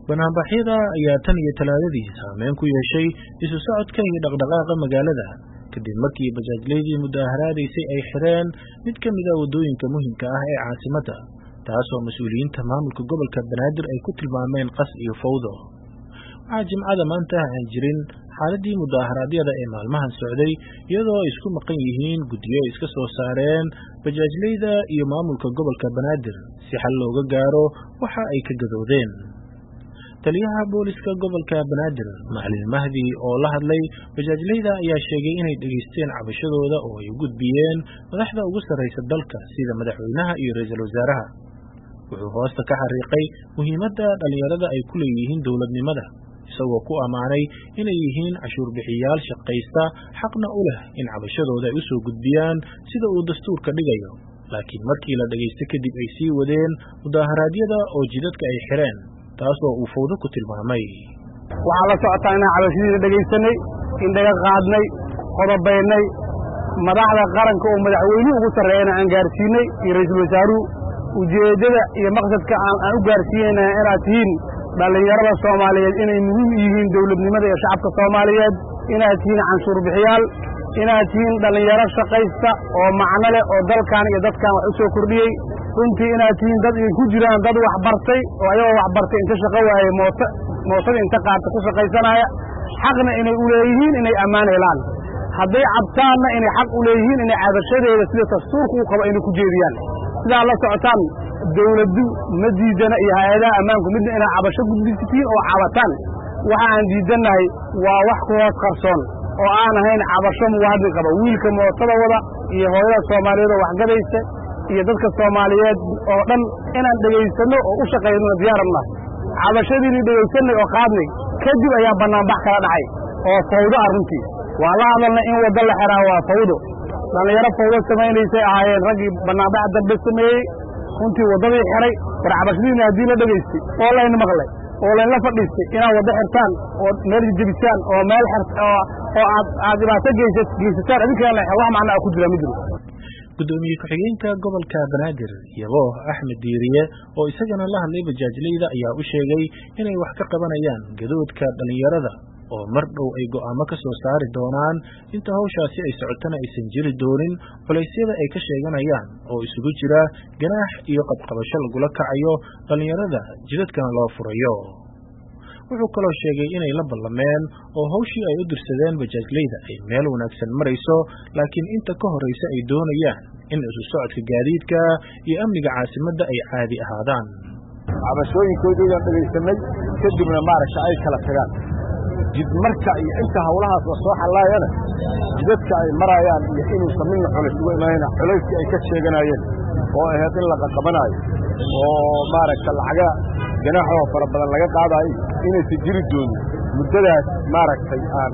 Banaanbaxyada ayaa tan iyo talaadadii saameyn ku yeeshay isu socodka iyo dhaqdhaqaaqa magaalada kadib markii bajaajleydii mudaharaadaysay ay xireen mid ka mid ah wadooyinka muhiimka ah ee caasimadda taasoo mas'uuliyiinta maamulka gobolka Banaadir ay ku tilmaameen qas iyo fawdo. Waxaa Jimcada maanta aan jirin xaaladii mudaharaadyada ee maalmahan socday iyadoo ay isku maqan yihiin guddiyo iska soo saareen bajaajleyda iyo maamulka gobolka Banaadir si xal looga gaaro waxa ay ka gadoodeen. Taliyaha booliska gobolka Banaadir Macalin Mahdi oo la hadlay bajaajleyda ayaa sheegay inay dhageysteen cabashadooda oo ay u gudbiyeen madaxda ugu sareysa dalka sida madaxweynaha iyo ra'iisul wasaaraha. Wuxuu hoosta ka xariiqay muhiimadda dhalinyarada ay ku leeyihiin dowladnimada isagoo ku amaanay inay yihiin cashuur bixiyaal shaqaysta xaqna u leh in cabashadooda ay u soo gudbiyaan sida uu dastuurka dhigayo. Laakiin markii la dhageystay kadib ay sii wadeen mudaharaadyada oo jidadka ay xireen taasoo uu fawdo ku tilmaamay. Waxaa la socotaa inaan cabashadiina dhagaysanay, indhaga qaadnay, qodobaynay, madaxda qaranka oo madaxweynuhu ugu sarreeyana aan gaarsiinay iyo ra'iisul wasaaruhu ujeedada iyo maqsadka aan u gaarsiinayna inaad tihiin dhalinyarada Soomaaliyeed inay muhiim yihiin dawladnimada iyo shacabka Soomaaliyeed, inaad tihiin canshuur bixiyaal, inaad tihiin dhalinyaro shaqaysta oo macno leh oo dalkan iyo dadkan wax u soo kordhiyey, runtii inaad tihiin dad ku jiraan dad wax bartay oo ayagoo wax bartay inta shaqo waayey mootada inta qaata ku shaqaysanaya, xaqna inay u leeyihiin inay ammaan helaan, hadday cabtaanna inay xaq u leeyihiin inay cabashadeeda sida dastuurka u qabo inay ku jeediyaan. sidaa la socotaan dawladdu ma diidana iyo hay-adaha ammaanku midna inay cabasho gudbisitiin oo cabataan. waxa aan diidannahay waa wax ku hoos qarsoon oo aan ahayn cabasho muwaadin qaba, wiilka mootada wada iyo hooyada Soomaaliyeed oo waxgadaysa iyo dadka Soomaaliyeed oo dhan inaan dhageysano oo u shaqeeyno diyaarna. cabashadiina dhageysanay oo qaadnay kadib ayaa banaanbax kala dhacay oo fawdo arrintii waa la hadalna in wada la xiraa waa fawdo. dhalinyaro fawdo samaynaysay ahaayeen raggii banaanbax dambe sameeyey runtii wadadii xiray war cabashadiina haddii la dhageystay oo layna maqlay oo layna fadhiistay inaad wada xirtaan oo meel jabisaan oo meel oo aad dhibaato geysataan adinkana wax macno ku jira ma jiro. Gudoomiye ku-xigeenka gobolka Banaadir Yabo Axmed Diiriye oo isagana la hadlay bajaajleyda ayaa u sheegay inay wax ka qabanayaan gadoodka dhalinyarada oo mar dhow ay go'aamo ka soo saari doonaan inta hawshaasi ay socotana aysan jiri doonin culaysyada ay ka sheeganayaan oo isugu jira ganaax iyo qabqabasho lagula kacayo dhalinyarada jidadkana loo furayo. wuxuu kaloo sheegay inay la ballameen oo hawshii ay u dirsadeen bajaajleyda ay meel wanaagsan marayso laakiin inta ka horeysa ay doonayaan in isu socodka gaadiidka iyo amniga caasimadda ay caadi ahaadaan. cabashooyinkoodii aan dhageysanay kadibna maaragta ay kala tagaan jid marka iyo inta hawlahaas la soo xalaayana jidadka ay marayaan iyo inuu sameeyno culays ugu imaanayna culayskii ay ka sheeganayeen oo ahayd in la qaqabanayo oo maaragta lacaga ganaaxo fara badan laga qaadayo inay jiri doono muddadaas maaragtay aan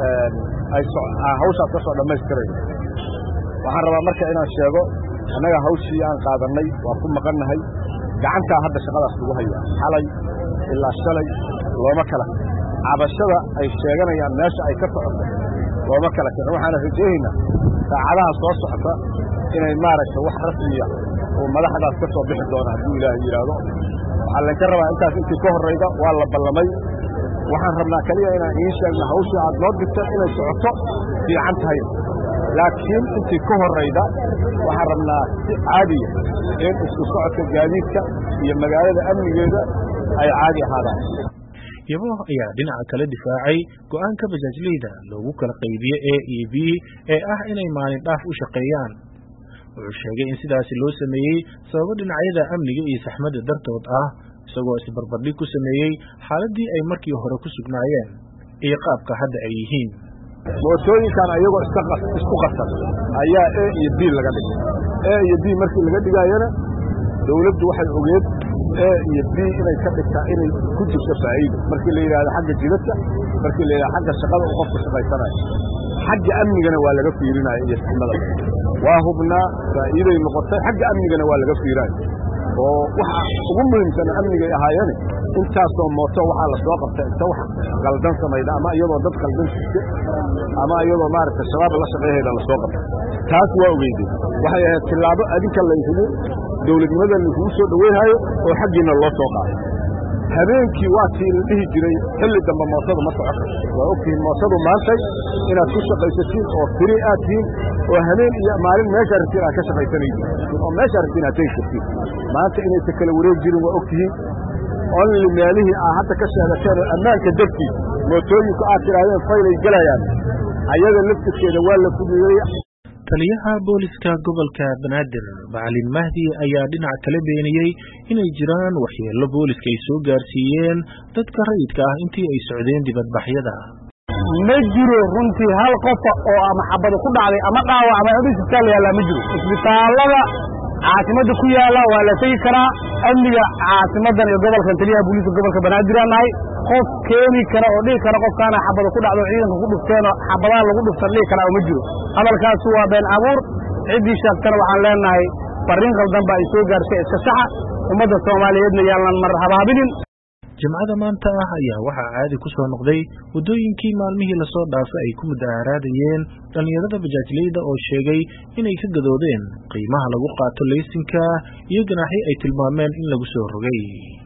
hawshaas ka soo dhammaystiray. waxaan rabaa marka inaan sheego annaga hawshii aan qaadanay waa ku maqannahay gacantaa hadda shaqadaas lagu hayaa xalay ilaa shalay looma kala cabashada ay sheeganayaan meesha ay ka socoto looma kala kicin. waxaana rajaynaynaa saacadaha soo socota inay maaragta wax rasmiya oo madaxdaas ka soo bixi doona hadduu ilaahay yidhaahdo. waxaa laga rabaa intaas intii ka horrayda waa la ballamay. waxaan rabnaa kaliya inaan iin sheegno hawshii aad noo digteen inay socoto fiican tahay, laakiin intii ka horrayda waxaan rabnaa si caadiya in isku socodka gaadiidka iyo magaalada amnigeeda ay caadi ahaadaan. Yabo ayaa dhinaca kale difaacay go'aanka bajaajleyda loogu kala qaybiyo A iyo B ee ah inay maalin dhaaf u shaqeeyaan. wuxuu sheegay in sidaasi loo sameeyey sababo dhinacyada amniga iyo saxmadda dartood ah isagoo isbarbardhig ku sameeyey xaaladii ay markii hore ku sugnaayeen iyo qaabka hadda ay yihiin. mootooyinkan ayagoo isku qasan ayaa A iyo B laga dhigay. A iyo B markii laga dhigayana dawladdu waxay ogeed A iyo B inay ka dhigtaa inay ku jirto faa'iido markii la yiraahdo xagga jidadka, markii la yiraahdo xagga shaqada uu qofku shaqaysanayo, xagga amnigana waa laga fiirinayo iyo saxmadda. waa hubnaa faa'iiday noqotay xagga amnigana waa laga fiirinayo oo waxa ugu muhiimsan amniga ahaayeen intaasoo mooto waxaa la soo qabtay inta wax qaldan sameeyda ama iyadoo dad qaldan shaqay ama iyadoo maaragtay shabaab la shaqeeyay la soo qabtay. taas waa ogeeyay waxay ahayd tilaabo adinka la yidhi dawladnimada lagu soo dhaweeyayo oo xaqiina loo soo qaaday. habeenkii waa tii la dhihi jiray xilli dambe moosadu ma socon karto waa ogtihiin moosadu maantay inaad ku shaqaysatiin oo firi aad tihiin oo habeen iyo maalin meesha rabtiin aad ka shaqaysanaysiin oo meesha rabtiin aad tegi kartiin maanta inaysa kala wareeg jirin waa ogtihiin only meelihii aa hadda ka sheegateen oo ammaanka dartiis mootooyinku aad tidhaahdeen faylay gelayaan ayaga laftirkeeda waa la fududeeyey. taliyaha booliska gobolka Banaadir Macalin Mahdi ayaa dhinac kale beeniyay inay jiraan waxyeello booliska ay soo gaarsiiyeen dadka rayidka ah intii ay socdeen dibadbaxyada. ma jiro runtii hal qof oo ama xabad ku dhacday ama dhaawac ama isbitaal yaala ma jiro. isbitaalada caasimada ku yaala waa la tagi karaa amniga caasimadan iyo gobolka taliyaha booliska gobolka Banaadir anahay qof keeni kara oo dhig kara qofkaana xabad ku dhacdo ciidanka ku dhufteen xabadaha lagu dhuftan dhig kara ma jiro. hadalkaas waa been abuur cidii sheegtana waxaan leenahay fariin qaldan ba ay soo gaarsay iska saxa ummadda Soomaaliyeedna yaalan mar habaabinin. Jimcada maanta ayaa waxa caadi ku soo noqday wadooyinkii maalmihii la soo dhaafay ay ku mudaharaadayeen dhalinyarada bajaajleyda oo sheegay inay ka gadoodeen qiimaha lagu qaato laysinka iyo ganaaxyo ay tilmaameen in lagu soo rogay.